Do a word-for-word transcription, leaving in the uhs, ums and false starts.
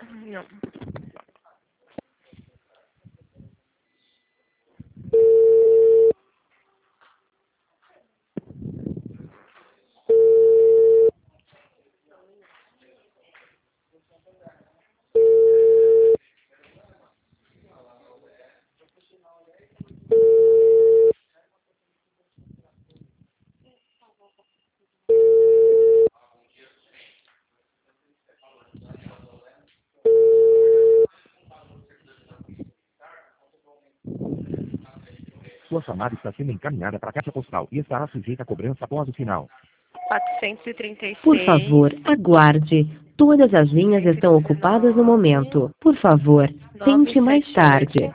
Não. Sua chamada está sendo encaminhada para a caixa postal e estará sujeita a cobrança após o sinal. quatrocentos e trinta e seis. Por favor, aguarde. Todas as linhas estão ocupadas no momento. Por favor, tente mais tarde.